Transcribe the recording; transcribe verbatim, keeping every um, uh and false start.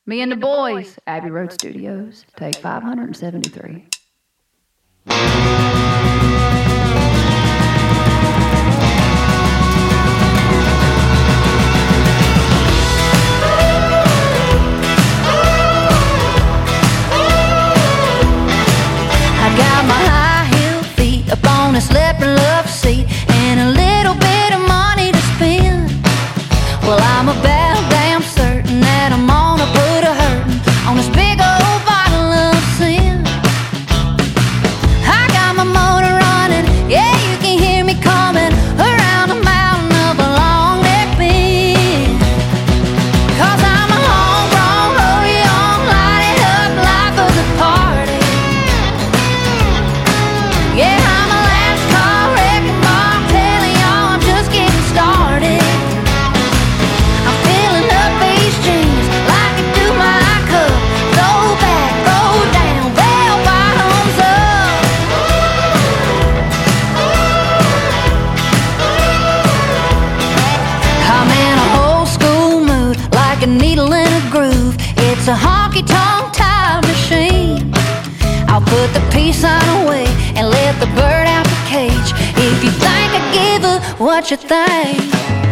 Me and the boys, Abbey Road Studios, take five hundred seventy-three. I got my high heel feet up on a slippery love seat and a little bit of money to spend. Well, I'm about damn certain that I'm gonna put a hurtin' on this big old bottle of sin. I got my motor running, yeah, you can hear me coming around the mountain of a long neck bend. Cause I'm a homegrown rodeo, light it up like a good party. Yeah, I'm a last call wrecking ball, I'm telling y'all I'm just getting started. I'm filling up these jeans like I do my cup. Throw back, throw down, bell bottoms up. I'm in a old school mood, like a needle in a groove. It's a honky-tonk time machine. I'll put the peace sign away and let the bird out the cage. If you think I give a what you think.